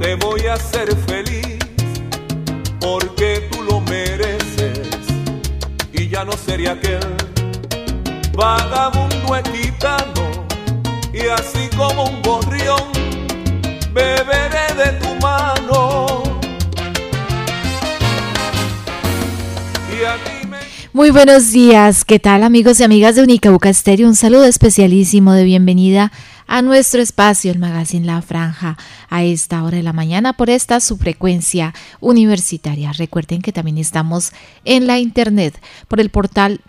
te voy a hacer feliz, porque tú lo mereces, y ya no sería aquel vagabundo gitano, y así como un gorrión beberé de tu mano. Y a ti me... Muy buenos días, ¿qué tal amigos y amigas de Unicauca Estéreo? Un saludo especialísimo de bienvenida a nuestro espacio, el Magazine La Franja, a esta hora de la mañana por esta su frecuencia universitaria. Recuerden que también estamos en la internet por el portal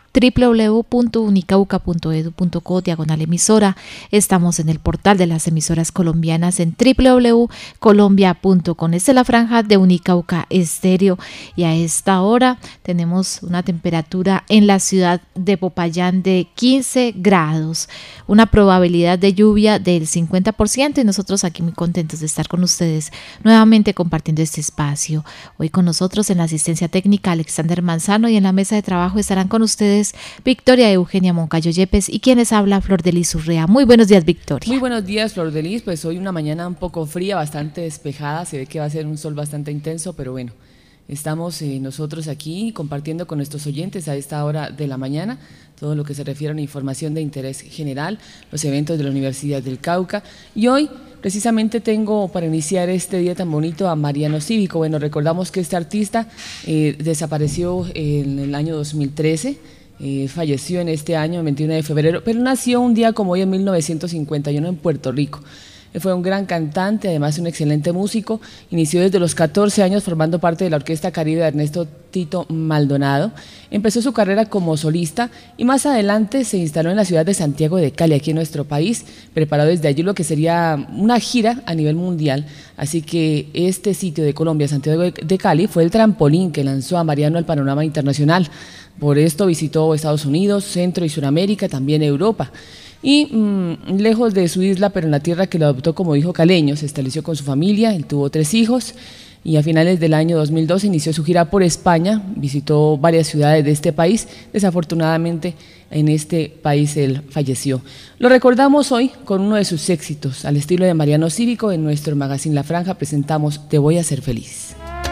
www.unicauca.edu.co/emisora. Estamos en el portal de las emisoras colombianas en www.colombia.com. Esta es la franja de Unicauca Estéreo y a esta hora tenemos una temperatura en la ciudad de Popayán de 15 grados, una probabilidad de lluvia del 50% y nosotros aquí muy contentos de estar con ustedes nuevamente compartiendo este espacio. Hoy con nosotros en la asistencia técnica Alexander Manzano y en la mesa de trabajo estarán con ustedes Victoria Eugenia Moncayo Yepes y quienes habla Flor de Lis Urrea. Muy buenos días, Victoria. Muy buenos días, Flor de Lis. Pues hoy una mañana un poco fría, bastante despejada, se ve que va a ser un sol bastante intenso, pero bueno, estamos nosotros aquí compartiendo con nuestros oyentes a esta hora de la mañana todo lo que se refiere a una información de interés general, los eventos de la Universidad del Cauca. Y hoy precisamente tengo para iniciar este día tan bonito a Mariano Cívico. Bueno, recordamos que este artista desapareció en el año 2013, falleció en este año, el 21 de febrero, pero nació un día como hoy en 1951 en Puerto Rico. Fue un gran cantante, además un excelente músico. Inició desde los 14 años formando parte de la Orquesta Caribe de Ernesto Tito Maldonado. Empezó su carrera como solista y más adelante se instaló en la ciudad de Santiago de Cali, aquí en nuestro país, preparó desde allí lo que sería una gira a nivel mundial. Así que este sitio de Colombia, Santiago de Cali, fue el trampolín que lanzó a Mariano al panorama internacional. Por esto visitó Estados Unidos, Centro y Suramérica, también Europa. Y lejos de su isla, pero en la tierra que lo adoptó como hijo caleño, se estableció con su familia. Él tuvo 3 hijos y a finales del año 2012 inició su gira por España, visitó varias ciudades de este país. Desafortunadamente en este país él falleció. Lo recordamos hoy con uno de sus éxitos, al estilo de Mariano Cívico. En nuestro Magazine La Franja presentamos Te voy a hacer feliz.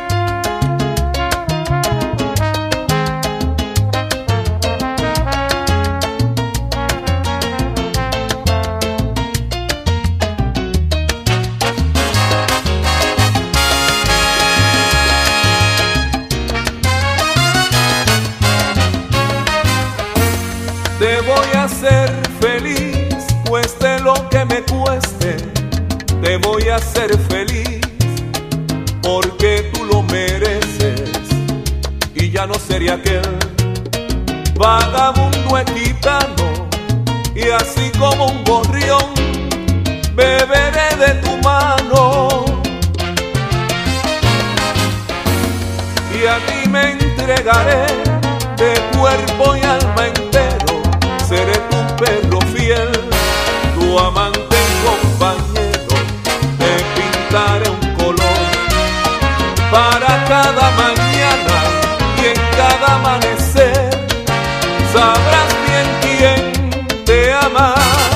Te voy a hacer feliz, cueste lo que me cueste. Te voy a hacer feliz, porque tú lo mereces, y ya no sería aquel vagabundo gitano, y así como un gorrión beberé de tu mano. Y a ti me entregaré de cuerpo y alma entero. Seré tu perro fiel, tu amante y compañero. Te pintaré un color para cada mañana y en cada amanecer sabrás bien quién te ama.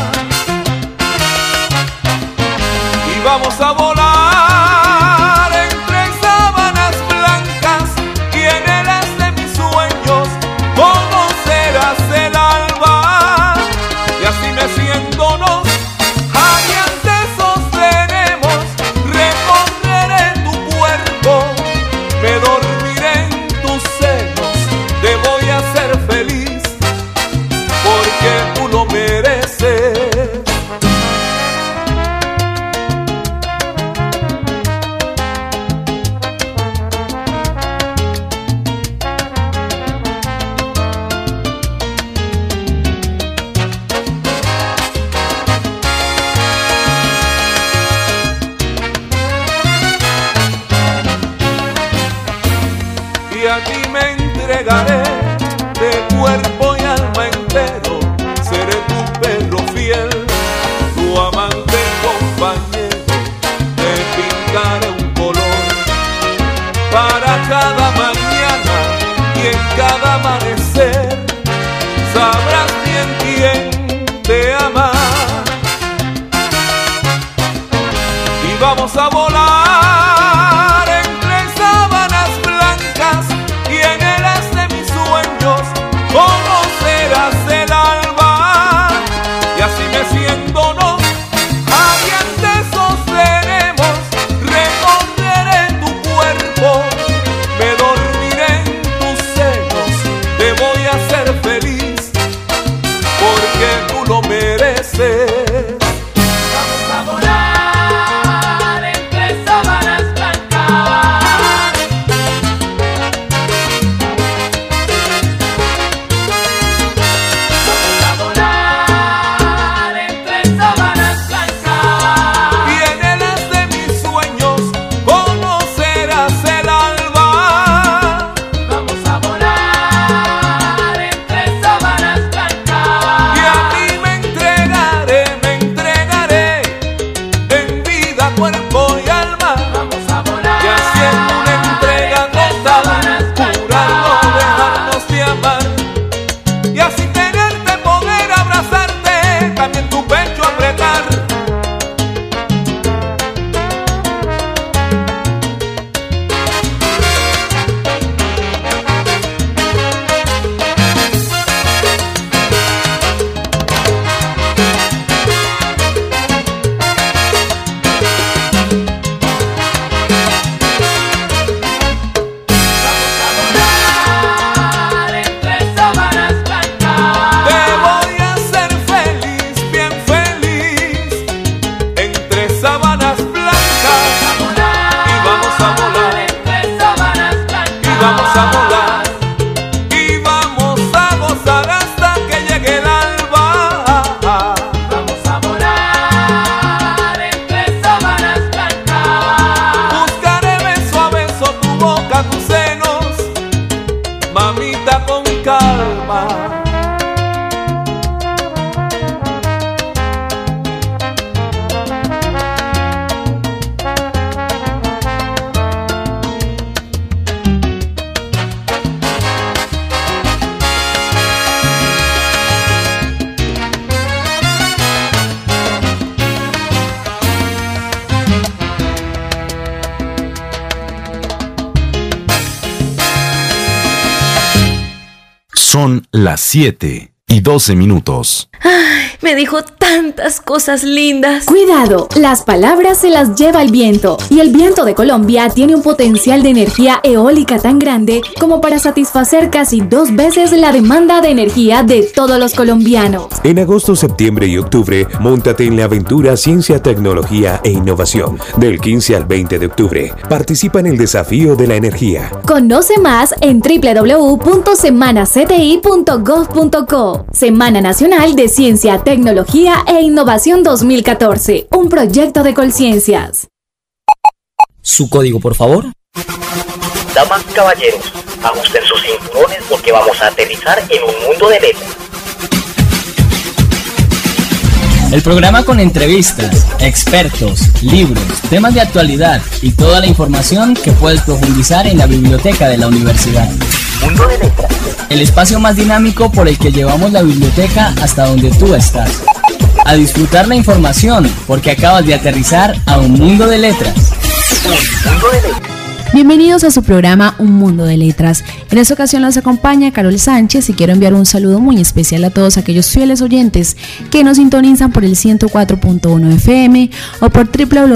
Y vamos a volar entre sábanas blancas y en el haz de mis sueños conocerás el alba. Y así meciéndonos, adiante sostenemos, recorreré tu cuerpo, me dormiré en tus senos, te voy a hacer feliz, porque tú lo mereces. Y a ti me entregaré de cuerpo y alma entero. Seré tu perro fiel, tu amante y compañero. Te pintaré un color para cada mañana y en cada amanecer sabrás bien quién te ama. Y Vamos a volar entre sábanas blancas y en el haz de mis sueños conocerás el alba. Y así meciéndonos ardientes sostenemos, recorreré tu cuerpo, me dormiré en tus senos, te voy a hacer feliz porque tú lo mereces. Vamos a volar entre sábanas blancas. Vamos a volar entre sábanas blancas. Y en el haz de mis sueños conocerás el alba. Vamos a volar entre sábanas blancas. Y a mí me entregaré en vida, cuerpo y alma. Vamos a volar. Y haciendo una entrega total, jurando dejarnos de amar. Y así tenerte, poder abrazarte, también tu pecho apretar. Entre sábanas blancas. Te voy a hacer feliz, bien feliz. Entre sábanas blancas. Y vamos a volar. Entre sábanas blancas. Y vamos a volar. Y vamos a gozar hasta que llegue el alba. Vamos a volar entre sábanas blancas. Buscaré beso a beso tu boca, tus senos, mamita, con calma. Son las 7:12. Me dijo tantas cosas lindas. Cuidado, las palabras se las lleva el viento. Y el viento de Colombia tiene un potencial de energía eólica tan grande como para satisfacer casi 2 veces la demanda de energía de todos los colombianos. En agosto, septiembre y octubre, móntate en la aventura Ciencia, Tecnología e Innovación. Del 15 al 20 de octubre, participa en el desafío de la energía. Conoce más en www.semanacti.gov.co. Semana Nacional de Ciencia, Tecnología e Innovación 2014. Un proyecto de Colciencias. Su código, por favor. Damas y caballeros, ajusten sus cinturones porque vamos a aterrizar en un mundo de letras. El programa con entrevistas, expertos, libros, temas de actualidad y toda la información que puedes profundizar en la biblioteca de la universidad. Mundo de letras. El espacio más dinámico por el que llevamos la biblioteca hasta donde tú estás. A disfrutar la información porque acabas de aterrizar a un mundo de letras. Un mundo de letras. Bienvenidos a su programa Un Mundo de Letras. En esta ocasión nos acompaña Carol Sánchez y quiero enviar un saludo muy especial a todos aquellos fieles oyentes que nos sintonizan por el 104.1 FM o por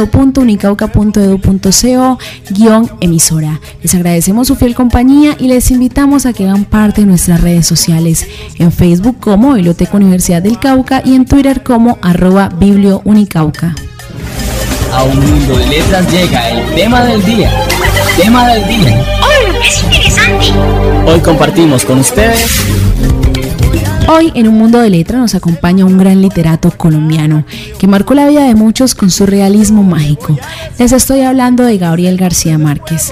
www.unicauca.edu.co/emisora. Les agradecemos su fiel compañía y les invitamos a que hagan parte de nuestras redes sociales, en Facebook como Biblioteca Universidad del Cauca y en Twitter como @bibliounicauca. A un mundo de letras llega el tema del día. Tema del día. ¡Oh, es interesante! Hoy compartimos con ustedes. Hoy en Un Mundo de Letras nos acompaña un gran literato colombiano que marcó la vida de muchos con su realismo mágico. Les estoy hablando de Gabriel García Márquez.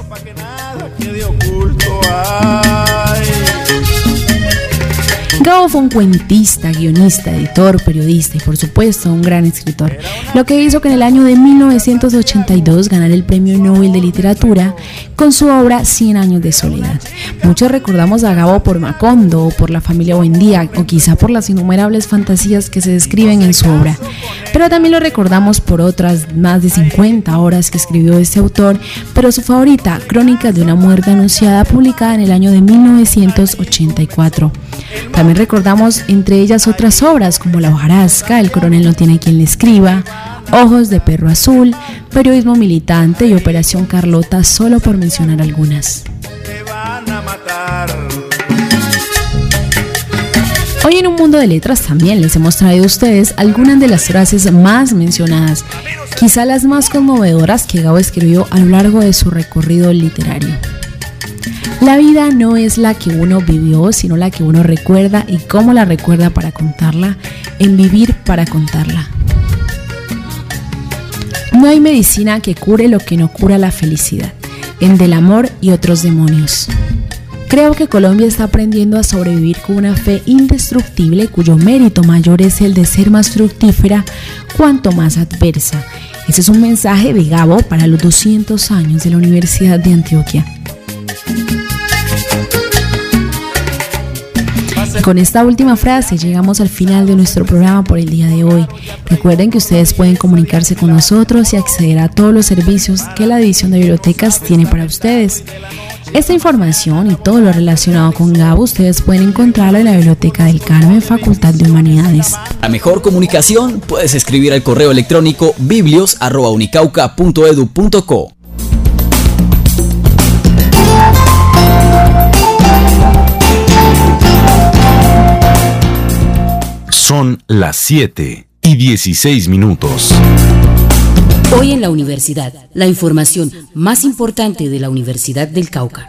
Gabo fue un cuentista, guionista, editor, periodista y por supuesto un gran escritor, lo que hizo que en el año de 1982 ganara el Premio Nobel de Literatura con su obra 100 años de soledad. Muchos recordamos a Gabo por Macondo o por La familia Buendía o quizá por las innumerables fantasías que se describen en su obra, pero pero también lo recordamos por otras más de 50 obras que escribió este autor, pero su favorita, Crónicas de una muerte anunciada, publicada en el año de 1984. También recordamos entre ellas otras obras como La hojarasca, El coronel no tiene quien le escriba, Ojos de perro azul, Periodismo militante y Operación Carlota, solo por mencionar algunas. Hoy en Un Mundo de Letras también les hemos traído a ustedes algunas de las frases más mencionadas, quizá las más conmovedoras que Gabo escribió a lo largo de su recorrido literario. La vida no es la que uno vivió, sino la que uno recuerda y cómo la recuerda para contarla, en vivir para contarla. No hay medicina que cure lo que no cura la felicidad, en Del amor y otros demonios. Creo que Colombia está aprendiendo a sobrevivir con una fe indestructible cuyo mérito mayor es el de ser más fructífera cuanto más adversa. Ese es un mensaje de Gabo para los 200 años de la Universidad de Antioquia. Y con esta última frase llegamos al final de nuestro programa por el día de hoy. Recuerden que ustedes pueden comunicarse con nosotros y acceder a todos los servicios que la División de Bibliotecas tiene para ustedes. Esta información y todo lo relacionado con Gabo ustedes pueden encontrarlo en la Biblioteca del Carmen, Facultad de Humanidades. Para mejor comunicación puedes escribir al correo electrónico biblios@unicauca.edu.co. Son las 7:16. Hoy en la universidad, la información más importante de la Universidad del Cauca.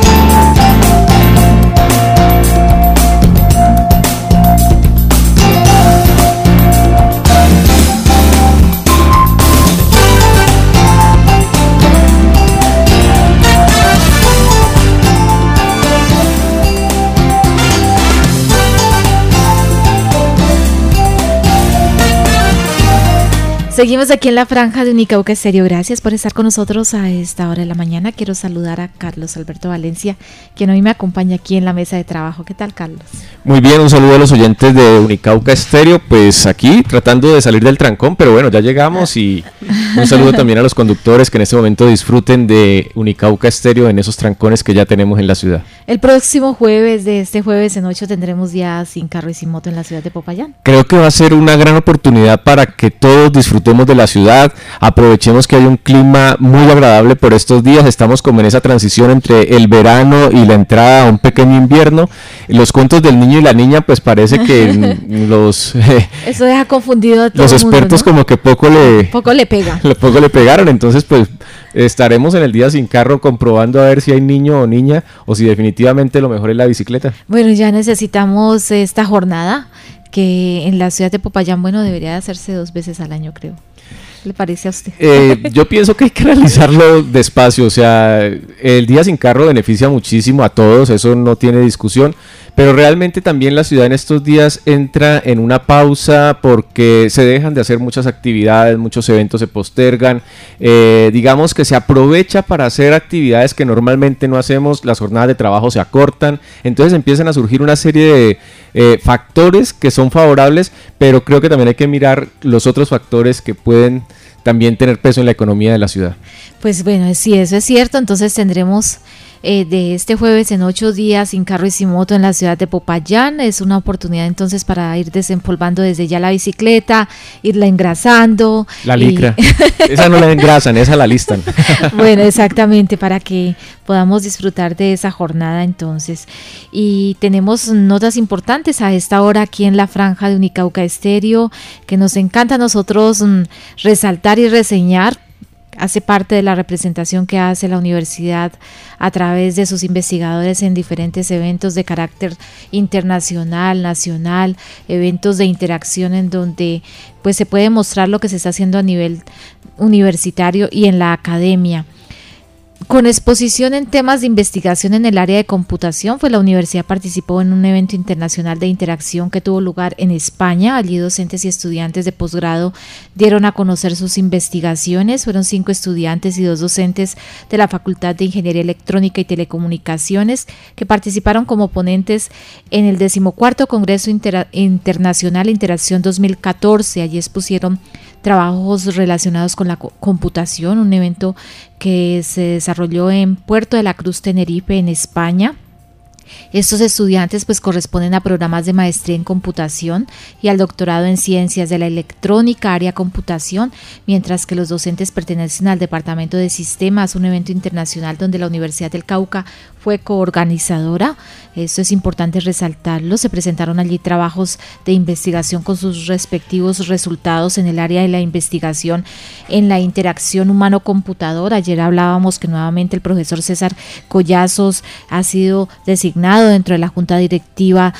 Seguimos aquí en la franja de Unicauca Estéreo. Gracias por estar con nosotros a esta hora de la mañana. Quiero saludar a Carlos Alberto Valencia, quien hoy me acompaña aquí en la mesa de trabajo. ¿Qué tal, Carlos? Muy bien, un saludo a los oyentes de Unicauca Estéreo. Pues aquí tratando de salir del trancón, pero bueno, ya llegamos, y un saludo también a los conductores que en este momento disfruten de Unicauca Estéreo en esos trancones que ya tenemos en la ciudad. El próximo jueves, de este jueves en 8, tendremos Día Sin Carro y Sin Moto en la ciudad de Popayán. Creo que va a ser una gran oportunidad para que todos disfrutemos de la ciudad, aprovechemos que hay un clima muy agradable por estos días. Estamos como en esa transición entre el verano y la entrada a un pequeño invierno. Los cuentos del niño y la niña, pues parece que los eso deja confundido a todo los el mundo, expertos, ¿no? Como que poco le pegaron. Entonces pues estaremos en el Día Sin Carro comprobando a ver si hay niño o niña, o si definitivamente lo mejor es la bicicleta. Bueno, ya necesitamos esta jornada, que en la ciudad de Popayán, bueno, debería de hacerse 2 veces al año, creo. ¿Le parece a usted? Yo pienso que hay que realizarlo despacio. O sea, el Día Sin Carro beneficia muchísimo a todos, eso no tiene discusión, pero realmente también la ciudad en estos días entra en una pausa porque se dejan de hacer muchas actividades, muchos eventos se postergan, digamos que se aprovecha para hacer actividades que normalmente no hacemos, las jornadas de trabajo se acortan, entonces empiezan a surgir una serie de factores que son favorables, pero creo que también hay que mirar los otros factores que pueden también tener peso en la economía de la ciudad. Pues bueno, sí, eso es cierto. Entonces tendremos de este jueves en 8 días Sin Carro y Sin Moto en la ciudad de Popayán. Es una oportunidad entonces para ir desempolvando desde ya la bicicleta, irla engrasando. La licra, esa no la engrasan, esa la listan. Bueno, exactamente, para que podamos disfrutar de esa jornada entonces. Y tenemos notas importantes a esta hora aquí en la franja de Unicauca Estéreo, que nos encanta a nosotros resaltar y reseñar. Hace parte de la representación que hace la universidad a través de sus investigadores en diferentes eventos de carácter internacional, nacional, eventos de interacción en donde pues se puede mostrar lo que se está haciendo a nivel universitario y en la academia. con exposición en temas de investigación en el área de computación, pues la universidad participó en un evento internacional de interacción que tuvo lugar en España. Allí docentes y estudiantes de posgrado dieron a conocer sus investigaciones. Fueron 5 estudiantes y 2 docentes de la Facultad de Ingeniería Electrónica y Telecomunicaciones que participaron como ponentes en el 14º Congreso Internacional Interacción 2014. Allí expusieron trabajos relacionados con la computación, un evento que se desarrolló en Puerto de la Cruz, Tenerife, en España. Estos estudiantes pues corresponden a programas de maestría en computación y al doctorado en ciencias de la electrónica, área computación, mientras que los docentes pertenecen al departamento de sistemas, un evento internacional donde la Universidad del Cauca fue coorganizadora. Esto es importante resaltarlo. Se presentaron allí trabajos de investigación con sus respectivos resultados en el área de la investigación en la interacción humano-computador. Ayer hablábamos que nuevamente el profesor César Collazos ha sido designado dentro de la Junta Directiva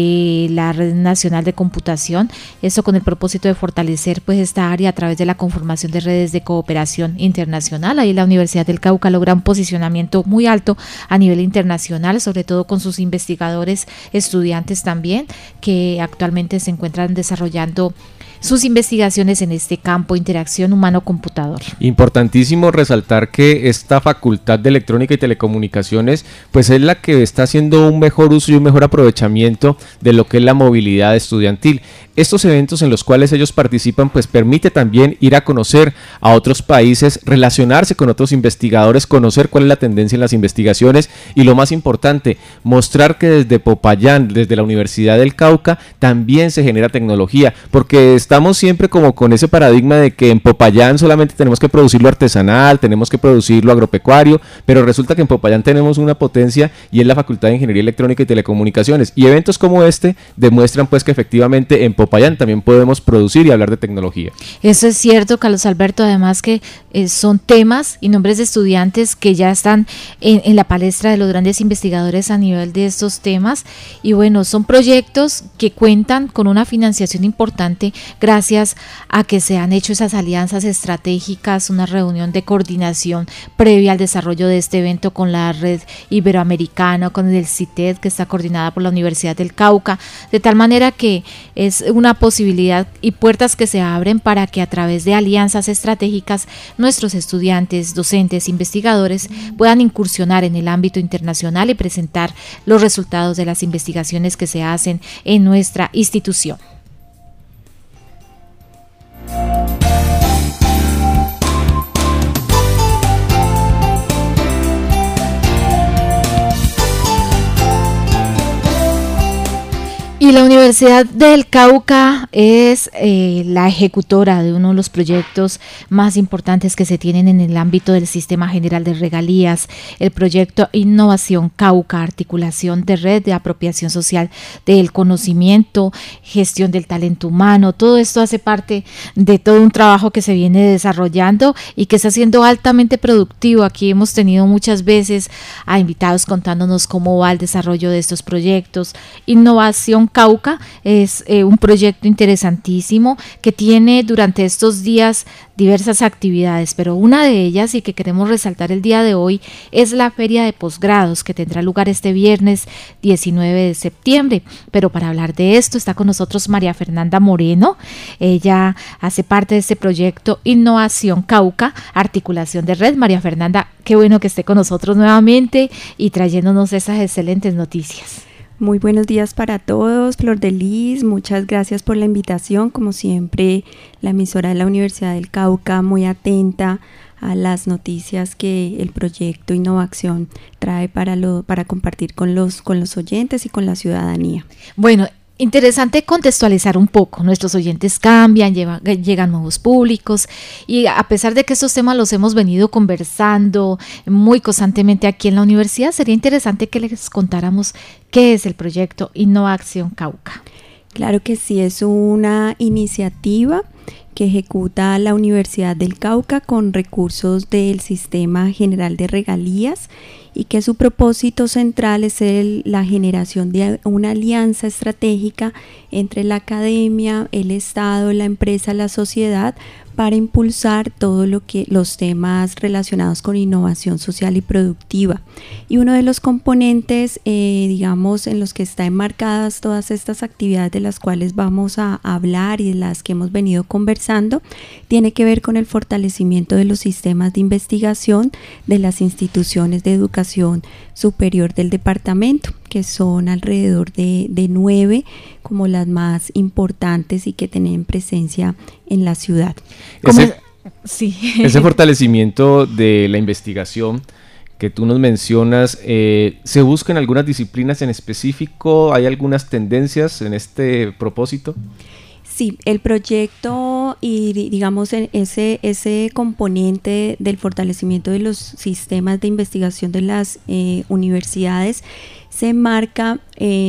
de la Red Nacional de Computación. Esto con el propósito de fortalecer pues esta área a través de la conformación de redes de cooperación internacional. Ahí la Universidad del Cauca logra un posicionamiento muy alto a nivel internacional, sobre todo con sus investigadores, estudiantes también, que actualmente se encuentran desarrollando sus investigaciones en este campo, interacción humano-computador. Importantísimo resaltar que esta Facultad de Electrónica y Telecomunicaciones pues es la que está haciendo un mejor uso y un mejor aprovechamiento de lo que es la movilidad estudiantil. Estos eventos en los cuales ellos participan pues permite también ir a conocer a otros países, relacionarse con otros investigadores, conocer cuál es la tendencia en las investigaciones y lo más importante, mostrar que desde Popayán, desde la Universidad del Cauca, también se genera tecnología, porque estamos siempre como con ese paradigma de que en Popayán solamente tenemos que producir lo artesanal, tenemos que producir lo agropecuario, pero resulta que en Popayán tenemos una potencia y es la Facultad de Ingeniería Electrónica y Telecomunicaciones, y eventos como este demuestran pues que efectivamente en Popayán también podemos producir y hablar de tecnología. Eso es cierto, Carlos Alberto, además que son temas y nombres de estudiantes que ya están en la palestra de los grandes investigadores a nivel de estos temas, y bueno, son proyectos que cuentan con una financiación importante gracias a que se han hecho esas alianzas estratégicas, una reunión de coordinación previa al desarrollo de este evento con la red iberoamericana, con el CITED, que está coordinada por la Universidad del Cauca, de tal manera que es una posibilidad y puertas que se abren para que a través de alianzas estratégicas nuestros estudiantes, docentes, investigadores puedan incursionar en el ámbito internacional y presentar los resultados de las investigaciones que se hacen en nuestra institución. Y la Universidad del Cauca es la ejecutora de uno de los proyectos más importantes que se tienen en el ámbito del Sistema General de Regalías, el proyecto Innovación Cauca, articulación de red de apropiación social del conocimiento, gestión del talento humano. Todo esto hace parte de todo un trabajo que se viene desarrollando y que está siendo altamente productivo. Aquí hemos tenido muchas veces a invitados contándonos cómo va el desarrollo de estos proyectos. Innovación Cauca es un proyecto interesantísimo que tiene durante estos días diversas actividades, pero una de ellas y que queremos resaltar el día de hoy es la feria de posgrados que tendrá lugar este viernes 19 de septiembre. Pero para hablar de esto está con nosotros María Fernanda Moreno. Ella hace parte de este proyecto Innovación Cauca, articulación de red. María Fernanda, qué bueno que esté con nosotros nuevamente y trayéndonos esas excelentes noticias. Muy buenos días para todos, Flor de Lis, muchas gracias por la invitación. Como siempre, la emisora de la Universidad del Cauca muy atenta a las noticias que el proyecto Innovación trae para compartir con los oyentes y con la ciudadanía. Bueno, interesante contextualizar un poco. Nuestros oyentes cambian, llegan nuevos públicos y a pesar de que estos temas los hemos venido conversando muy constantemente aquí en la universidad, sería interesante que les contáramos qué es el proyecto Innovación Cauca. Claro que sí, es una iniciativa que ejecuta la Universidad del Cauca con recursos del Sistema General de Regalías y que su propósito central es la generación de una alianza estratégica entre la academia, el Estado, la empresa, la sociedad, para impulsar los temas relacionados con innovación social y productiva. Y uno de los componentes, digamos, en los que están enmarcadas todas estas actividades de las cuales vamos a hablar y de las que hemos venido conversando, tiene que ver con el fortalecimiento de los sistemas de investigación de las instituciones de educación superior del departamento, que son alrededor de 9 como las más importantes y que tienen presencia en la ciudad. Ese fortalecimiento de la investigación que tú nos mencionas, ¿se buscan algunas disciplinas en específico? ¿Hay algunas tendencias en este propósito? Sí, el proyecto y digamos ese componente del fortalecimiento de los sistemas de investigación de las universidades se marca,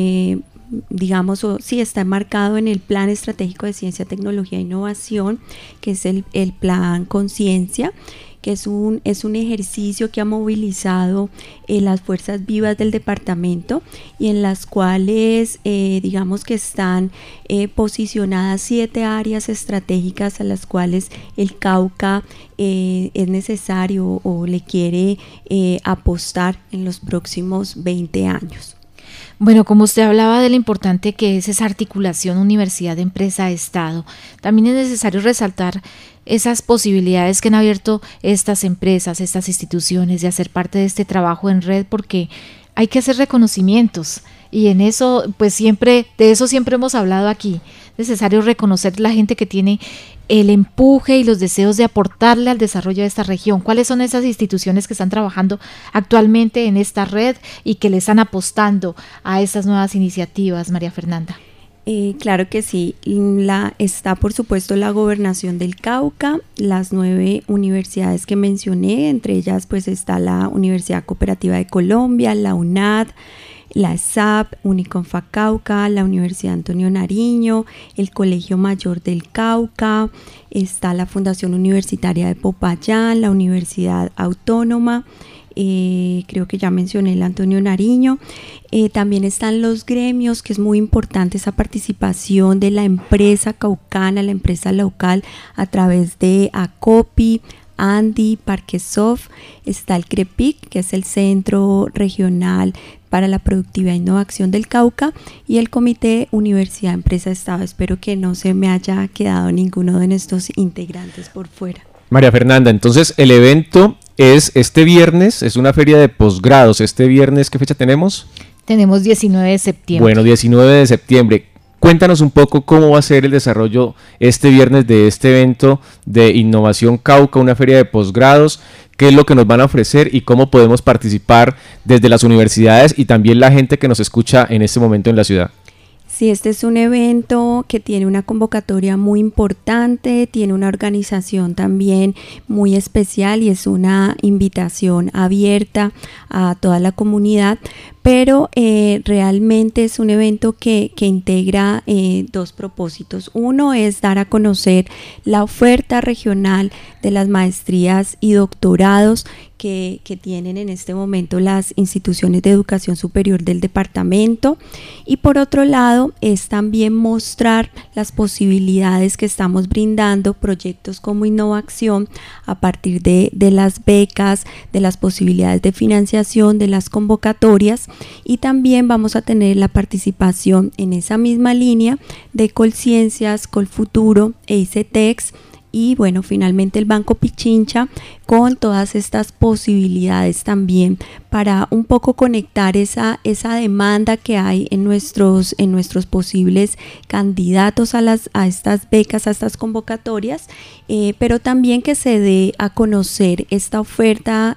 está enmarcado en el Plan Estratégico de Ciencia, Tecnología e Innovación, que es el Plan Conciencia, que es un ejercicio que ha movilizado las fuerzas vivas del departamento y en las cuales digamos que están posicionadas 7 áreas estratégicas a las cuales el Cauca es necesario o le quiere apostar en los próximos 20 años. Bueno, como usted hablaba de lo importante que es esa articulación universidad-empresa-estado, también es necesario resaltar esas posibilidades que han abierto estas empresas, estas instituciones de hacer parte de este trabajo en red, porque hay que hacer reconocimientos y en eso, pues siempre hemos hablado aquí. Es necesario reconocer la gente que tiene el empuje y los deseos de aportarle al desarrollo de esta región. ¿Cuáles son esas instituciones que están trabajando actualmente en esta red y que le están apostando a estas nuevas iniciativas, María Fernanda? Claro que sí, está por supuesto la Gobernación del Cauca, las 9 universidades que mencioné, entre ellas pues está la Universidad Cooperativa de Colombia, la UNAD, la ESAP, Uniconfa Cauca, la Universidad Antonio Nariño, el Colegio Mayor del Cauca, está la Fundación Universitaria de Popayán, la Universidad Autónoma, creo que ya mencioné el Antonio Nariño. También están los gremios, que es muy importante esa participación de la empresa caucana, la empresa local a través de ACOPI, ANDI, Parquesoft. Está el CREPIC, que es el Centro Regional para la Productividad e Innovación del Cauca, y el Comité Universidad Empresa Estado. Espero que no se me haya quedado ninguno de nuestros integrantes por fuera. María Fernanda, entonces el evento es este viernes, es una feria de posgrados. Este viernes, ¿qué fecha tenemos? Tenemos 19 de septiembre. Bueno, 19 de septiembre. Cuéntanos un poco cómo va a ser el desarrollo este viernes de este evento de Innovación Cauca, una feria de posgrados. ¿Qué es lo que nos van a ofrecer y cómo podemos participar desde las universidades y también la gente que nos escucha en este momento en la ciudad? Sí, este es un evento que tiene una convocatoria muy importante, tiene una organización también muy especial y es una invitación abierta a toda la comunidad, pero realmente es un evento que integra 2 propósitos. Uno es dar a conocer la oferta regional de las maestrías y doctorados que tienen en este momento las instituciones de educación superior del departamento, y por otro lado es también mostrar las posibilidades que estamos brindando, proyectos como Innovación a partir de las becas, de las posibilidades de financiación, de las convocatorias, y también vamos a tener la participación en esa misma línea de Colciencias, Colfuturo e ICETEX. Y bueno, finalmente el Banco Pichincha, con todas estas posibilidades también para un poco conectar esa demanda que hay en nuestros posibles candidatos a estas becas, a estas convocatorias, pero también que se dé a conocer esta oferta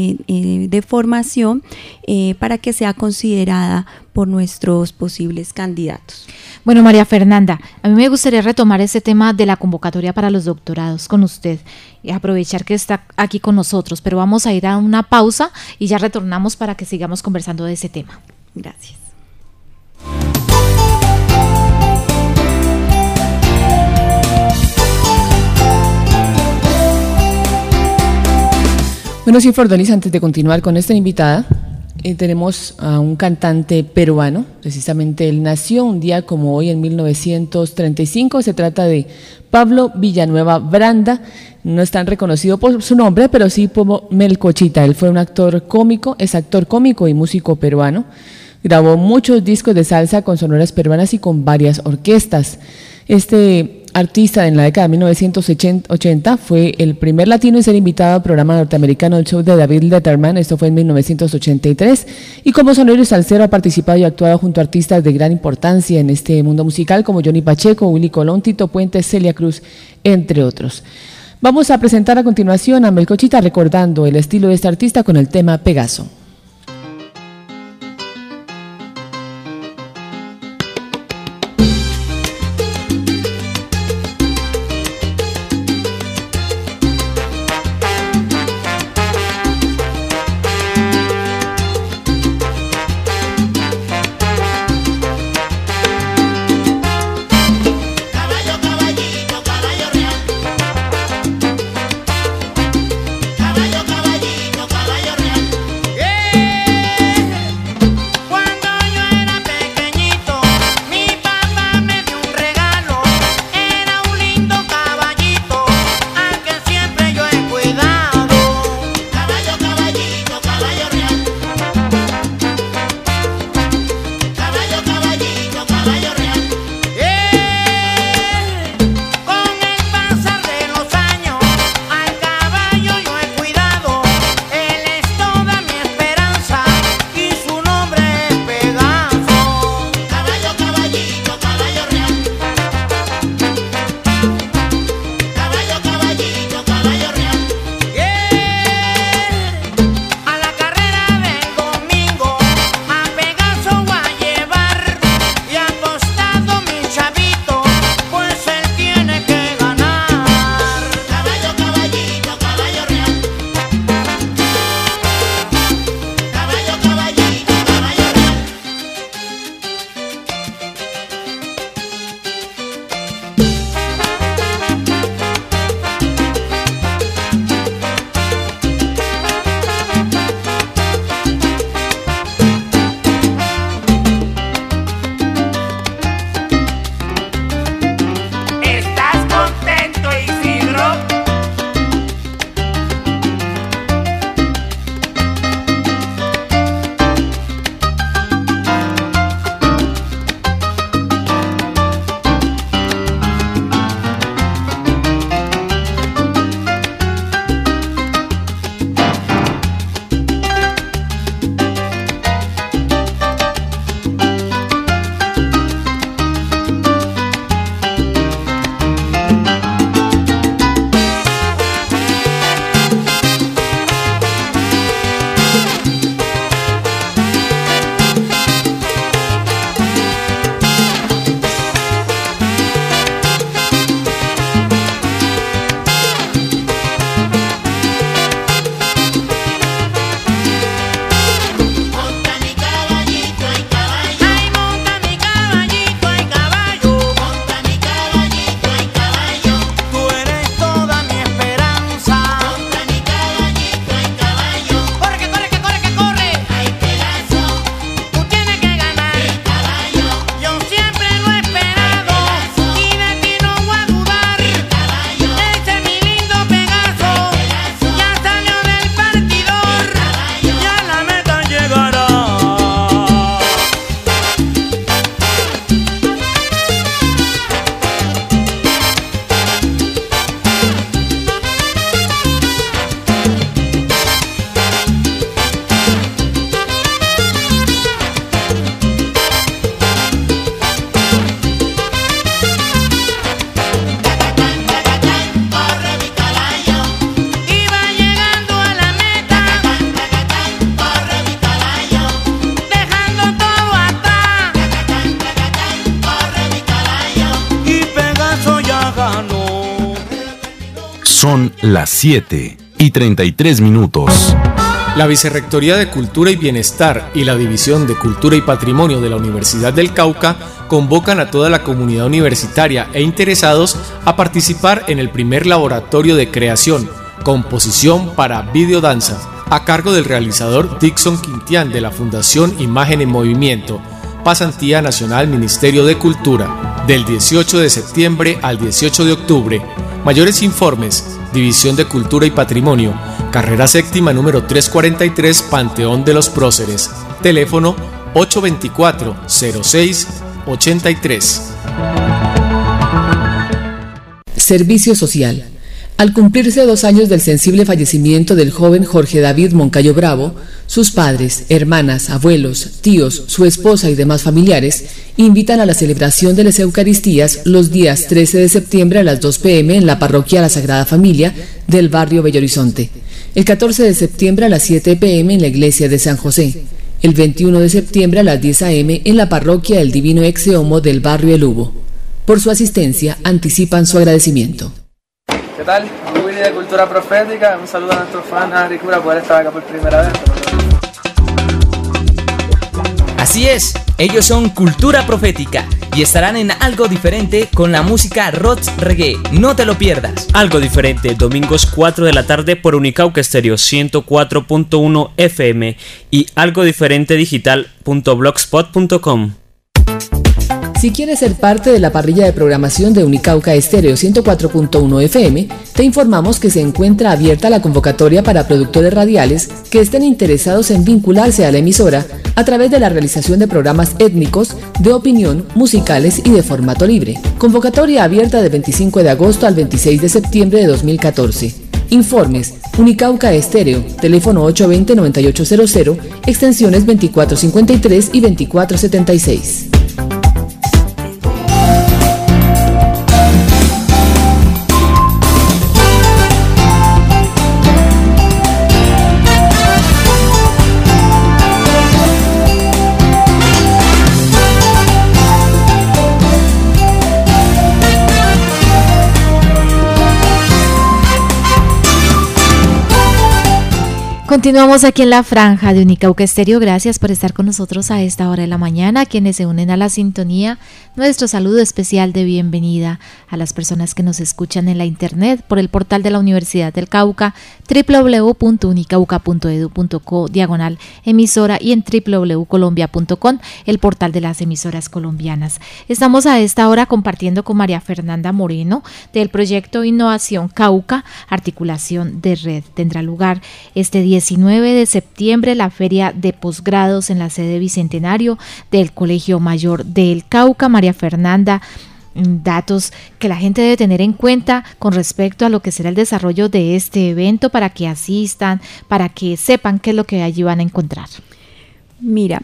de formación para que sea considerada por nuestros posibles candidatos. Bueno, María Fernanda, a mí me gustaría retomar ese tema de la convocatoria para los doctorados con usted y aprovechar que está aquí con nosotros, pero vamos a ir a una pausa y ya retornamos para que sigamos conversando de ese tema. Gracias. Bueno, sí, Fordonis, antes de continuar con esta invitada, tenemos a un cantante peruano. Precisamente él nació un día como hoy en 1935. Se trata de Pablo Villanueva Branda. No es tan reconocido por su nombre, pero sí como Melcochita. Él fue un actor cómico, es actor cómico y músico peruano. Grabó muchos discos de salsa con sonoras peruanas y con varias orquestas. Este artista en la década de 1980 fue el primer latino en ser invitado al programa norteamericano del show de David Letterman. Esto fue en 1983, y como sonero y salsero ha participado y actuado junto a artistas de gran importancia en este mundo musical como Johnny Pacheco, Willy Colón, Tito Puente, Celia Cruz, entre otros. Vamos a presentar a continuación a Melcochita recordando el estilo de este artista con el tema Pegaso. Son las 7:33. La Vicerrectoría de Cultura y Bienestar y la División de Cultura y Patrimonio de la Universidad del Cauca convocan a toda la comunidad universitaria e interesados a participar en el primer laboratorio de creación, composición para videodanza, a cargo del realizador Dixon Quintián de la Fundación Imagen en Movimiento, Pasantía Nacional Ministerio de Cultura, del 18 de septiembre al 18 de octubre. Mayores informes, División de Cultura y Patrimonio, carrera séptima número 343, Panteón de los Próceres, teléfono 824-06-83. Servicio social. Al cumplirse 2 años del sensible fallecimiento del joven Jorge David Moncayo Bravo, sus padres, hermanas, abuelos, tíos, su esposa y demás familiares invitan a la celebración de las Eucaristías los días 13 de septiembre a las 2 p.m. en la parroquia La Sagrada Familia del barrio Bello Horizonte, el 14 de septiembre a las 7 p.m. en la iglesia de San José, el 21 de septiembre a las 10 a.m. en la parroquia El Divino Exeomo del barrio El Hugo. Por su asistencia anticipan su agradecimiento. ¿Qué tal? Soy Willy de Cultura Profética. Un saludo a nuestros fans, a Ricura, por estar acá por primera vez. Así es, ellos son Cultura Profética y estarán en Algo Diferente con la música Roots Reggae. No te lo pierdas. Algo Diferente, domingos 4 de la tarde por Unicauca Estéreo 104.1 FM y algodiferentedigital.blogspot.com. Si quieres ser parte de la parrilla de programación de Unicauca Estéreo 104.1 FM, te informamos que se encuentra abierta la convocatoria para productores radiales que estén interesados en vincularse a la emisora a través de la realización de programas étnicos, de opinión, musicales y de formato libre. Convocatoria abierta del 25 de agosto al 26 de septiembre de 2014. Informes: Unicauca Estéreo, teléfono 820-9800, extensiones 2453 y 2476. Continuamos aquí en la franja de Unicauca Estéreo. Gracias por estar con nosotros a esta hora de la mañana. Quienes se unen a la sintonía, nuestro saludo especial de bienvenida a las personas que nos escuchan en la internet por el portal de la Universidad del Cauca, www.unicauca.edu.co/emisora y en www.colombia.com, el portal de las emisoras colombianas. Estamos a esta hora compartiendo con María Fernanda Moreno del proyecto Innovación Cauca, articulación de red. Tendrá lugar este 19 de septiembre la feria de posgrados en la sede bicentenario del Colegio Mayor del Cauca. María Fernanda, datos que la gente debe tener en cuenta con respecto a lo que será el desarrollo de este evento para que asistan, para que sepan qué es lo que allí van a encontrar. Mira,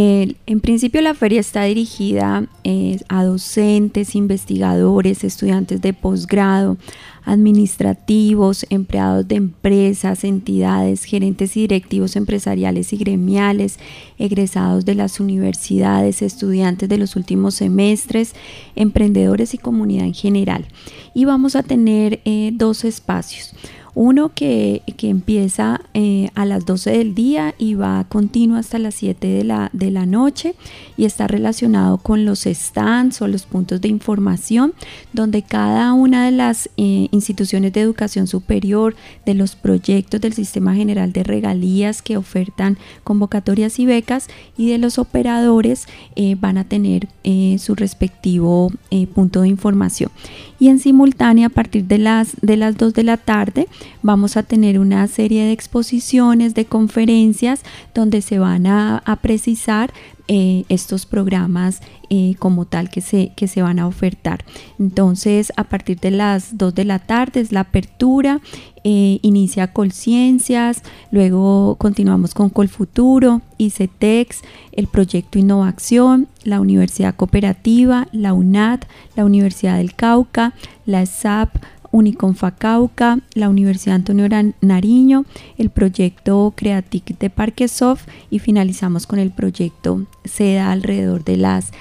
en principio la feria está dirigida a docentes, investigadores, estudiantes de posgrado, administrativos, empleados de empresas, entidades, gerentes y directivos empresariales y gremiales, egresados de las universidades, estudiantes de los últimos semestres, emprendedores y comunidad en general. Y vamos a tener 2 espacios. Uno que empieza a las 12 del día y va continuo hasta las 7 de la noche y está relacionado con los stands o los puntos de información, donde cada una de las instituciones de educación superior, de los proyectos del Sistema General de Regalías que ofertan convocatorias y becas, y de los operadores van a tener su respectivo punto de información. Y en simultánea, a partir de las 2 de la tarde, vamos a tener una serie de exposiciones, de conferencias, donde se van a precisar estos programas como tal que se van a ofertar. Entonces, a partir de las 2 de la tarde es la apertura, inicia Colciencias, luego continuamos con Colfuturo, ICETEX, el proyecto Innovación, la Universidad Cooperativa, la UNAD, la Universidad del Cauca, la SAP, Uniconfa Cauca, la Universidad Antonio Nariño, el proyecto Creatic de Parquesoft y finalizamos con el proyecto SEDA alrededor de las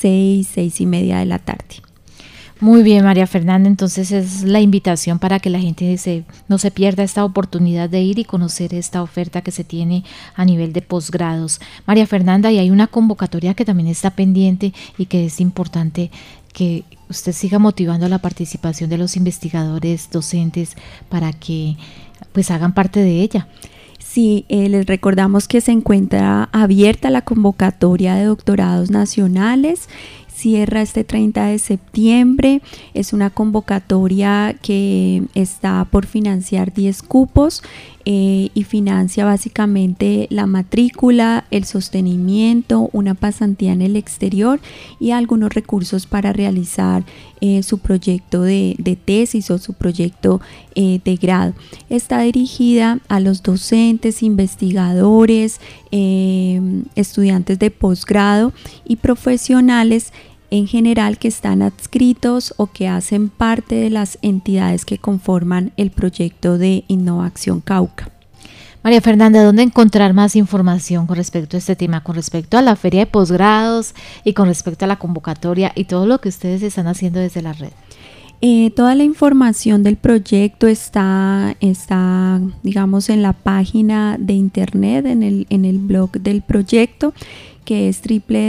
6:30 de la tarde. Muy bien, María Fernanda, entonces es la invitación para que la gente no se pierda esta oportunidad de ir y conocer esta oferta que se tiene a nivel de posgrados. María Fernanda, y hay una convocatoria que también está pendiente y que es importante que usted siga motivando la participación de los investigadores, docentes, para que pues hagan parte de ella. Sí, les recordamos que se encuentra abierta la convocatoria de doctorados nacionales. Cierra este 30 de septiembre, es una convocatoria que está por financiar 10 cupos y financia básicamente la matrícula, el sostenimiento, una pasantía en el exterior y algunos recursos para realizar su proyecto de tesis o su proyecto de grado. Está dirigida a los docentes, investigadores, estudiantes de posgrado y profesionales en general que están adscritos o que hacen parte de las entidades que conforman el proyecto de Innovación Cauca. María Fernanda, ¿dónde encontrar más información con respecto a este tema, con respecto a la feria de posgrados y con respecto a la convocatoria y todo lo que ustedes están haciendo desde la red? Toda la información del proyecto está, digamos, en la página de internet, en el blog del proyecto, que es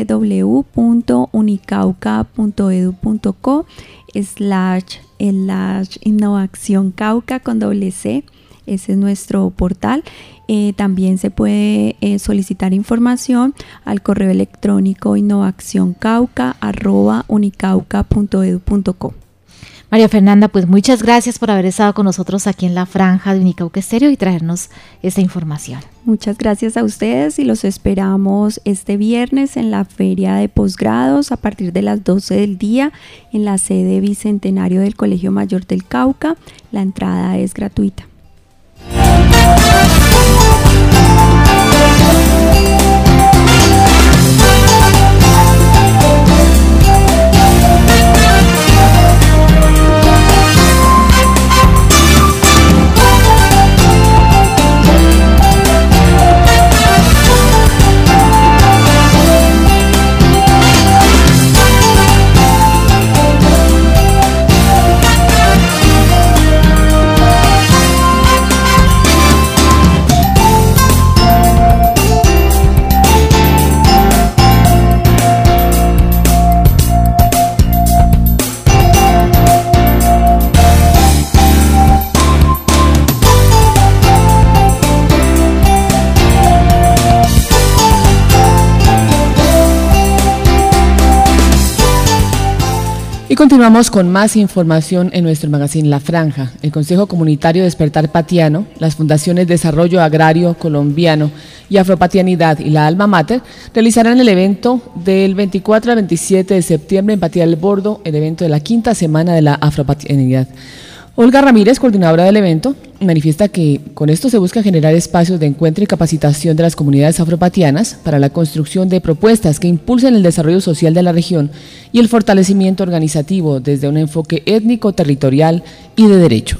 www.unicauca.edu.co/innovación Cauca con .c. Ese es nuestro portal. También se puede solicitar información al correo electrónico innovacioncauca@unicauca.edu.co. María Fernanda, pues muchas gracias por haber estado con nosotros aquí en la franja de Unicauca Estéreo y traernos esta información. Muchas gracias a ustedes y los esperamos este viernes en la feria de posgrados a partir de las 12 del día en la sede bicentenario del Colegio Mayor del Cauca. La entrada es gratuita. Y continuamos con más información en nuestro magazine La Franja. El Consejo Comunitario Despertar Patiano, las Fundaciones Desarrollo Agrario Colombiano y Afropatianidad y la Alma Mater realizarán el evento del 24 al 27 de septiembre en Patía del Bordo, el evento de la quinta semana de la Afropatianidad. Olga Ramírez, coordinadora del evento, manifiesta que con esto se busca generar espacios de encuentro y capacitación de las comunidades afropatianas para la construcción de propuestas que impulsen el desarrollo social de la región y el fortalecimiento organizativo desde un enfoque étnico, territorial y de derecho.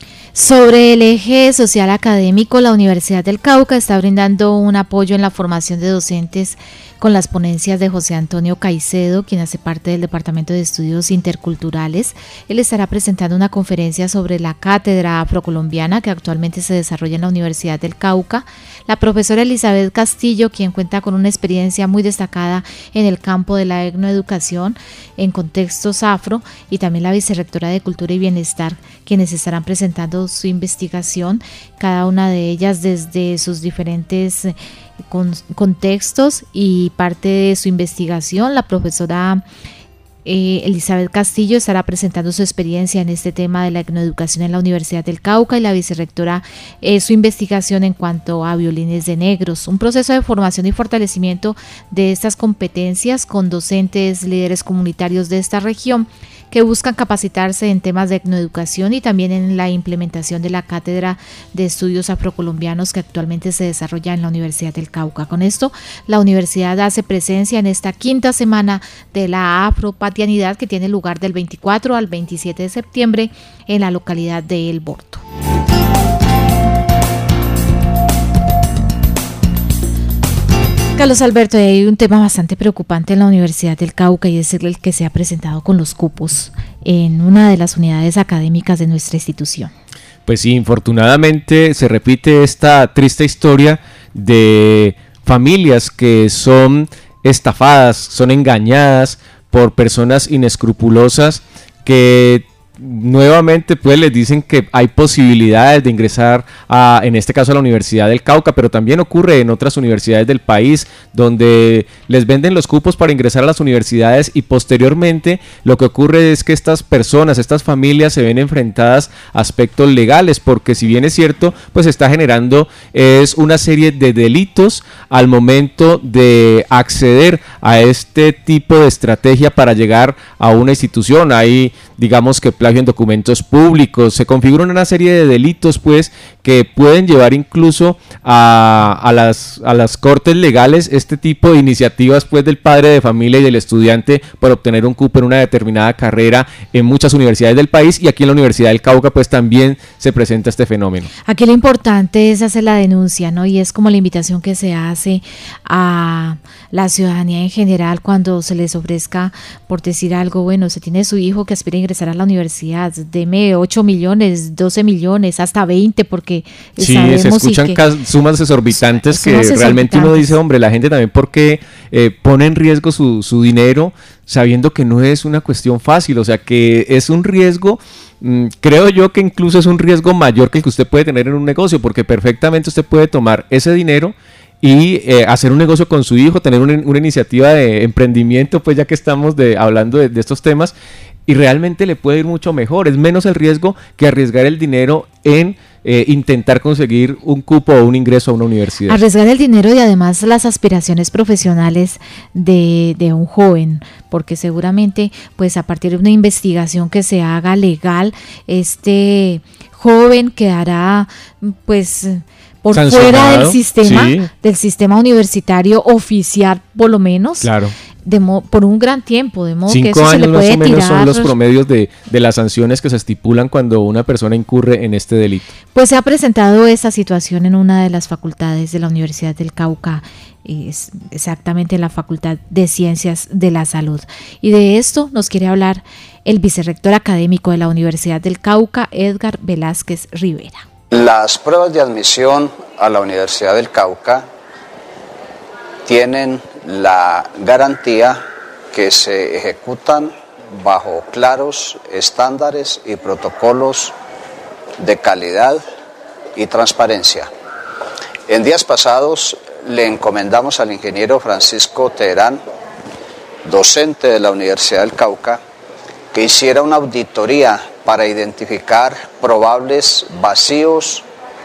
Sobre el eje social académico, la Universidad del Cauca está brindando un apoyo en la formación de docentes con las ponencias de José Antonio Caicedo, quien hace parte del Departamento de Estudios Interculturales. Él estará presentando una conferencia sobre la cátedra afrocolombiana que actualmente se desarrolla en la Universidad del Cauca. La profesora Elizabeth Castillo, quien cuenta con una experiencia muy destacada en el campo de la etnoeducación en contextos afro, y también la vicerrectora de Cultura y Bienestar, quienes estarán presentando su investigación, cada una de ellas desde sus diferentes contextos y parte de su investigación. La profesora Elizabeth Castillo estará presentando su experiencia en este tema de la etnoeducación en la Universidad del Cauca, y la vicerrectora su investigación en cuanto a violines de negros, un proceso de formación y fortalecimiento de estas competencias con docentes, líderes comunitarios de esta región que buscan capacitarse en temas de etnoeducación y también en la implementación de la Cátedra de Estudios Afrocolombianos que actualmente se desarrolla en la Universidad del Cauca. Con esto, la universidad hace presencia en esta quinta semana de la Afropatianidad que tiene lugar del 24 al 27 de septiembre en la localidad de El Bordo. Carlos Alberto, hay un tema bastante preocupante en la Universidad del Cauca y es el que se ha presentado con los cupos en una de las unidades académicas de nuestra institución. Pues sí, infortunadamente se repite esta triste historia de familias que son estafadas, son engañadas por personas inescrupulosas que nuevamente pues les dicen que hay posibilidades de ingresar en este caso a la Universidad del Cauca, pero también ocurre en otras universidades del país donde les venden los cupos para ingresar a las universidades y posteriormente lo que ocurre es que estas personas, estas familias se ven enfrentadas a aspectos legales, porque si bien es cierto, pues está generando una serie de delitos al momento de acceder a este tipo de estrategia para llegar a una institución. Hay, digamos que plagio en documentos públicos, se configuran una serie de delitos pues que pueden llevar incluso a las cortes legales este tipo de iniciativas pues del padre de familia y del estudiante por obtener un cupo en una determinada carrera en muchas universidades del país, y aquí en la Universidad del Cauca pues también se presenta este fenómeno. Aquí lo importante es hacer la denuncia, ¿no? Y es como la invitación que se hace a la ciudadanía en general cuando se les ofrezca, por decir algo, bueno, se tiene su hijo que aspira a ingresar a la universidad, deme 8 millones, 12 millones, hasta 20, porque sí, sabemos se escuchan sumas exorbitantes que realmente uno dice, hombre, la gente también porque pone en riesgo su dinero sabiendo que no es una cuestión fácil, o sea que es un riesgo. Creo yo que incluso es un riesgo mayor que el que usted puede tener en un negocio, porque perfectamente usted puede tomar ese dinero y hacer un negocio con su hijo, tener una iniciativa de emprendimiento, pues ya que estamos hablando de estos temas, y realmente le puede ir mucho mejor. Es menos el riesgo que arriesgar el dinero en intentar conseguir un cupo o un ingreso a una universidad. Arriesgar el dinero y además las aspiraciones profesionales de un joven, porque seguramente pues a partir de una investigación que se haga legal, este joven quedará pues por fuera del sistema universitario oficial, por lo menos. Claro. Por un gran tiempo, de modo 5 que eso se le puede más o menos tirar. Son los promedios de las sanciones que se estipulan cuando una persona incurre en este delito. Pues se ha presentado esta situación en una de las facultades de la Universidad del Cauca, exactamente en la Facultad de Ciencias de la Salud. Y de esto nos quiere hablar el vicerrector académico de la Universidad del Cauca, Edgar Velázquez Rivera. Las pruebas de admisión a la Universidad del Cauca tienen la garantía que se ejecutan bajo claros estándares y protocolos de calidad y transparencia. En días pasados le encomendamos al ingeniero Francisco Teherán, docente de la Universidad del Cauca, que hiciera una auditoría para identificar probables vacíos,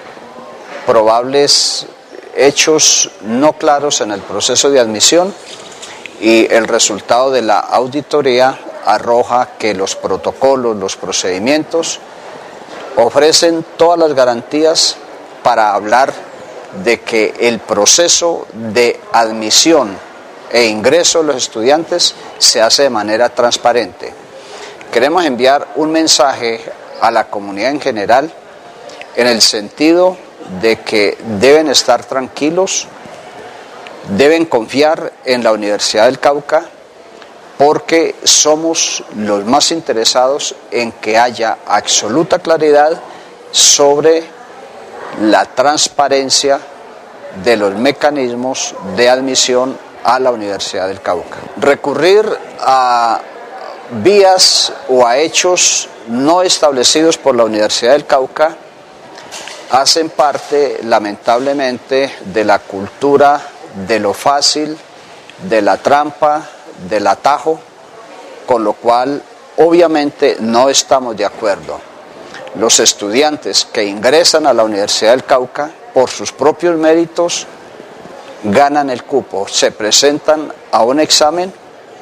probables hechos no claros en el proceso de admisión, y el resultado de la auditoría arroja que los protocolos, los procedimientos ofrecen todas las garantías para hablar de que el proceso de admisión e ingreso de los estudiantes se hace de manera transparente. Queremos enviar un mensaje a la comunidad en general en el sentido de que deben estar tranquilos, deben confiar en la Universidad del Cauca, porque somos los más interesados en que haya absoluta claridad sobre la transparencia de los mecanismos de admisión a la Universidad del Cauca. Recurrir a vías o a hechos no establecidos por la Universidad del Cauca hacen parte, lamentablemente, de la cultura de lo fácil, de la trampa, del atajo, con lo cual obviamente no estamos de acuerdo. Los estudiantes que ingresan a la Universidad del Cauca por sus propios méritos ganan el cupo, se presentan a un examen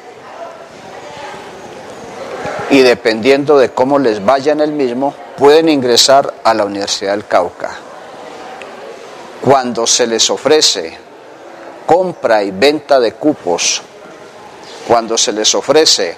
y dependiendo de cómo les vaya en el mismo, pueden ingresar a la Universidad del Cauca. Cuando se les ofrece compra y venta de cupos, cuando se les ofrece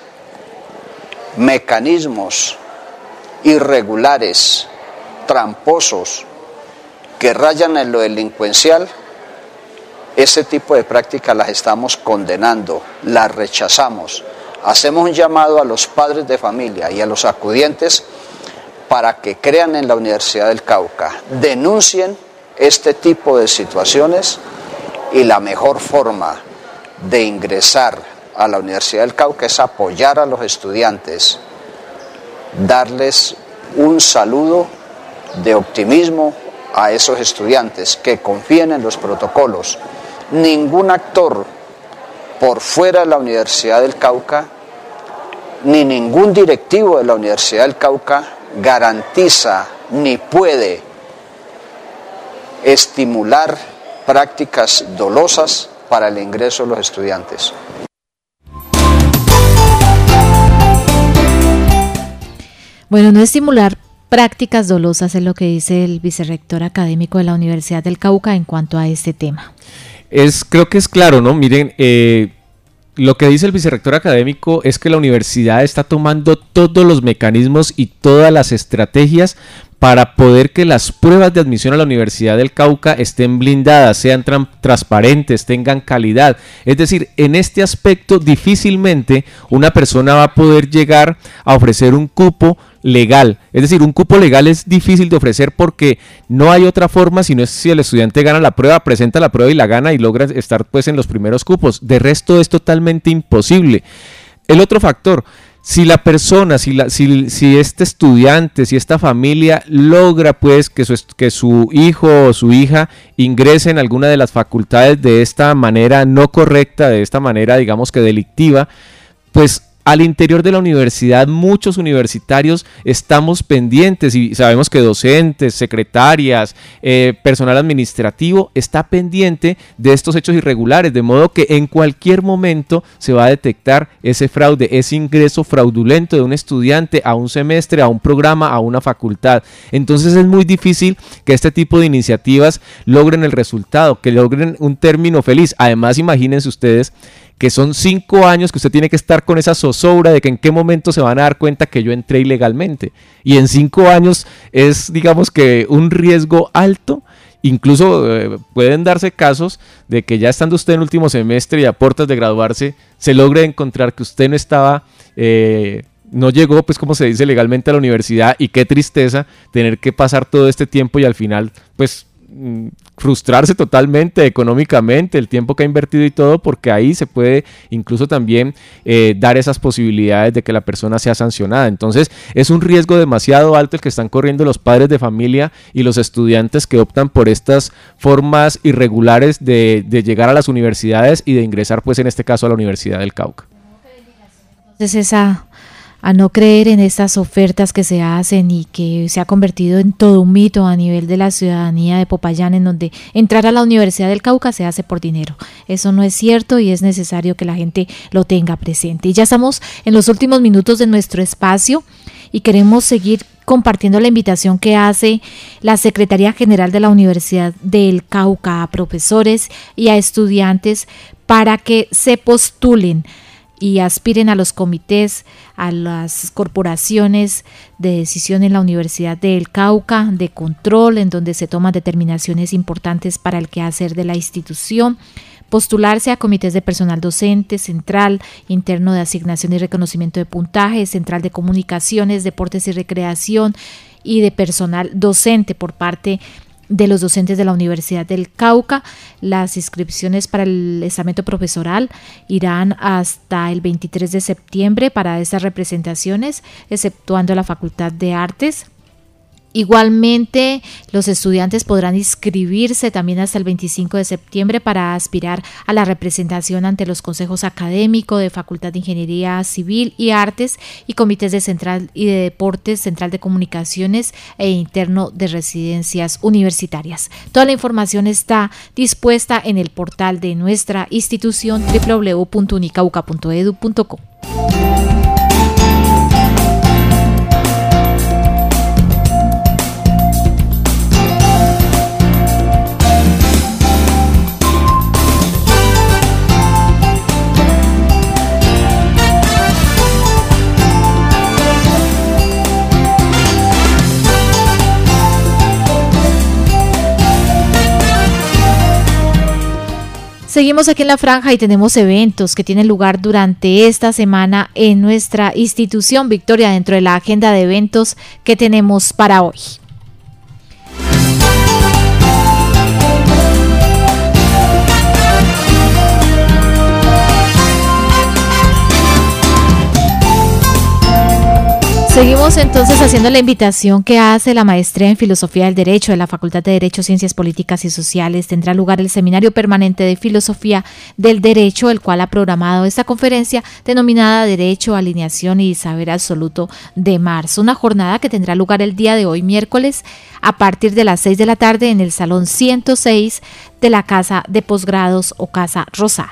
mecanismos irregulares, tramposos, que rayan en lo delincuencial, ese tipo de prácticas las estamos condenando, las rechazamos. Hacemos un llamado a los padres de familia y a los acudientes para que crean en la Universidad del Cauca, denuncien este tipo de situaciones, y la mejor forma de ingresar a la Universidad del Cauca es apoyar a los estudiantes darles un saludo de optimismo a esos estudiantes que confíen en los protocolos. Ningún actor por fuera de la Universidad del Cauca, ni ningún directivo de la Universidad del Cauca garantiza ni puede estimular prácticas dolosas para el ingreso de los estudiantes. Bueno, no estimular prácticas dolosas es lo que dice el vicerrector académico de la Universidad del Cauca en cuanto a este tema. Creo que es claro, ¿no? Miren, lo que dice el vicerrector académico es que la universidad está tomando todos los mecanismos y todas las estrategias para poder que las pruebas de admisión a la Universidad del Cauca estén blindadas, sean transparentes, tengan calidad. Es decir, en este aspecto difícilmente una persona va a poder llegar a ofrecer un cupo legal. Es decir, un cupo legal es difícil de ofrecer porque no hay otra forma, sino es si el estudiante gana la prueba, presenta la prueba y la gana y logra estar pues en los primeros cupos. De resto es totalmente imposible. El otro factor, si la persona, si este estudiante, si esta familia logra pues que su hijo o su hija ingrese en alguna de las facultades de esta manera no correcta, de esta manera digamos que delictiva, pues al interior de la universidad muchos universitarios estamos pendientes y sabemos que docentes, secretarias, personal administrativo está pendiente de estos hechos irregulares, de modo que en cualquier momento se va a detectar ese fraude, ese ingreso fraudulento de un estudiante a un semestre, a un programa, a una facultad. Entonces es muy difícil que este tipo de iniciativas logren el resultado, que logren un término feliz. Además, imagínense ustedes que son 5 años que usted tiene que estar con esa zozobra de que en qué momento se van a dar cuenta que yo entré ilegalmente. Y en 5 años es, digamos que, un riesgo alto. Incluso pueden darse casos de que ya estando usted en último semestre y a puertas de graduarse, se logre encontrar que usted no estaba, no llegó, pues como se dice legalmente a la universidad, y qué tristeza tener que pasar todo este tiempo y al final, pues, frustrarse totalmente económicamente, el tiempo que ha invertido y todo, porque ahí se puede incluso también dar esas posibilidades de que la persona sea sancionada. Entonces es un riesgo demasiado alto el que están corriendo los padres de familia y los estudiantes que optan por estas formas irregulares de llegar a las universidades y de ingresar pues en este caso a la Universidad del Cauca. Entonces a no creer en estas ofertas que se hacen y que se ha convertido en todo un mito a nivel de la ciudadanía de Popayán, en donde entrar a la Universidad del Cauca se hace por dinero. Eso no es cierto y es necesario que la gente lo tenga presente. Y ya estamos en los últimos minutos de nuestro espacio y queremos seguir compartiendo la invitación que hace la Secretaría General de la Universidad del Cauca a profesores y a estudiantes para que se postulen y aspiren a los comités, a las corporaciones de decisión en la Universidad del Cauca, de control, en donde se toman determinaciones importantes para el quehacer de la institución, postularse a comités de personal docente, central, interno de asignación y reconocimiento de puntajes, central de comunicaciones, deportes y recreación y de personal docente por parte de los docentes de la Universidad del Cauca. Las inscripciones para el estamento profesoral irán hasta el 23 de septiembre para estas representaciones, exceptuando la Facultad de Artes. Igualmente, los estudiantes podrán inscribirse también hasta el 25 de septiembre para aspirar a la representación ante los consejos académicos de Facultad de Ingeniería Civil y Artes y comités de Central y de Deportes, Central de Comunicaciones e Interno de Residencias Universitarias. Toda la información está dispuesta en el portal de nuestra institución www.unicauca.edu.co. Seguimos aquí en la franja y tenemos eventos que tienen lugar durante esta semana en nuestra institución. Victoria, dentro de la agenda de eventos que tenemos para hoy. Seguimos entonces haciendo la invitación que hace la maestría en Filosofía del Derecho de la Facultad de Derecho, Ciencias Políticas y Sociales. Tendrá lugar el Seminario Permanente de Filosofía del Derecho, el cual ha programado esta conferencia denominada Derecho, Alineación y Saber Absoluto de marzo. Una jornada que tendrá lugar el día de hoy, miércoles, a partir de las 6 de la tarde en el Salón 106 de la Casa de Posgrados o Casa Rosada.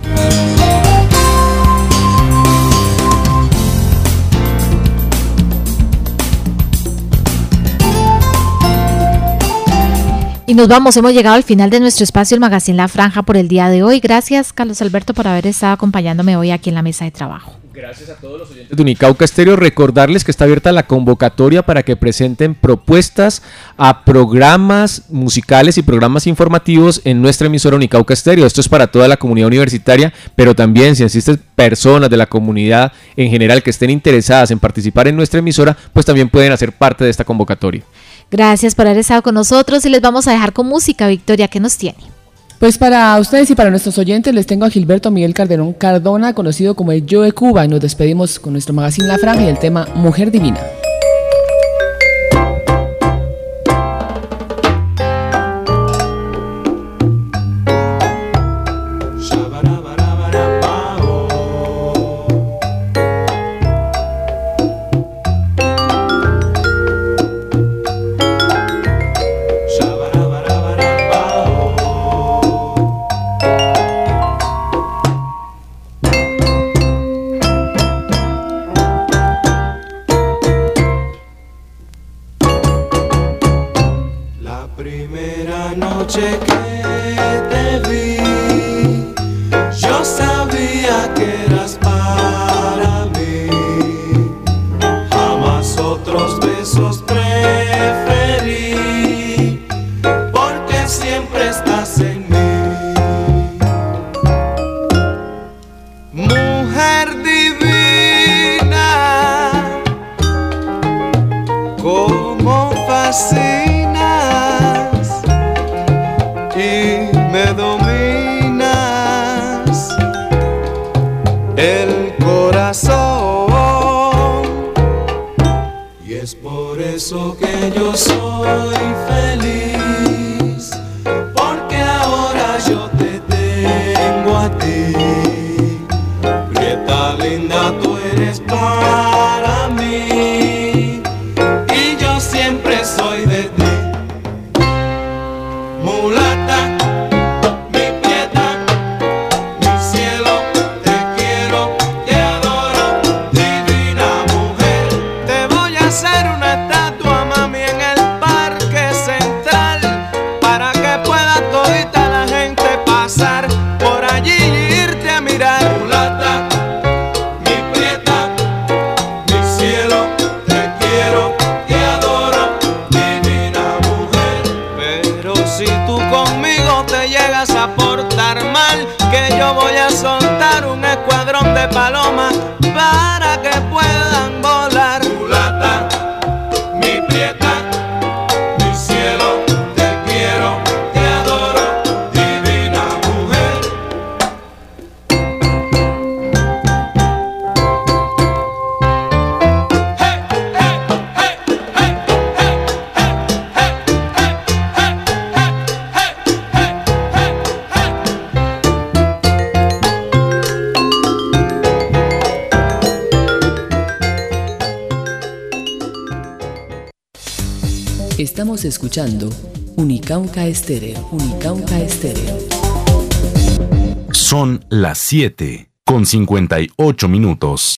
Y nos vamos, hemos llegado al final de nuestro espacio, el Magazine La Franja, por el día de hoy. Gracias, Carlos Alberto, por haber estado acompañándome hoy aquí en la mesa de trabajo. Gracias a todos los oyentes de Unicauca Estéreo. Recordarles que está abierta la convocatoria para que presenten propuestas a programas musicales y programas informativos en nuestra emisora Unicauca Estéreo. Esto es para toda la comunidad universitaria, pero también si existen personas de la comunidad en general que estén interesadas en participar en nuestra emisora, pues también pueden hacer parte de esta convocatoria. Gracias por haber estado con nosotros y les vamos a dejar con música. Victoria, ¿qué nos tiene? Pues para ustedes y para nuestros oyentes les tengo a Gilberto Miguel Calderón Cardona, conocido como el Yo de Cuba, y nos despedimos con nuestro Magazine La Franja y el tema Mujer Divina. Estamos escuchando Unicauca Estéreo. Unicauca Estéreo. Son las 7:58.